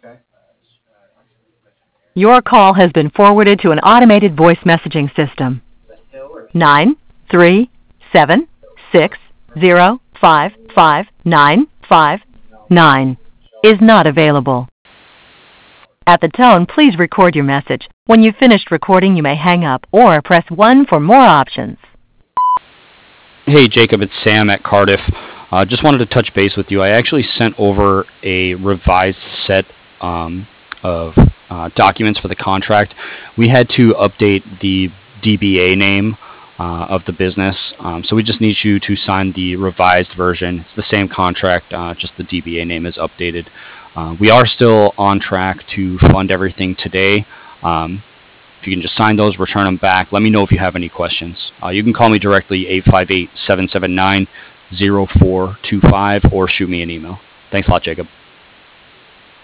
Your call has been forwarded to an automated voice messaging system. 93760559559 is not available. At the tone, please record your message. When you've finished recording, you may hang up or press 1 for more options. Hey, Jacob, it's Sam at Cardiff. Just wanted to touch base with you. I actually sent over a revised set of documents for the contract. We had to update the DBA name of the business, so we just need you to sign the revised version. It's the same contract, just the DBA name is updated. We are still on track to fund everything today. If you can just sign those, return them back. Let me know if you have any questions. You can call me directly, 858-779-0425, or shoot me an email. Thanks a lot, Jacob.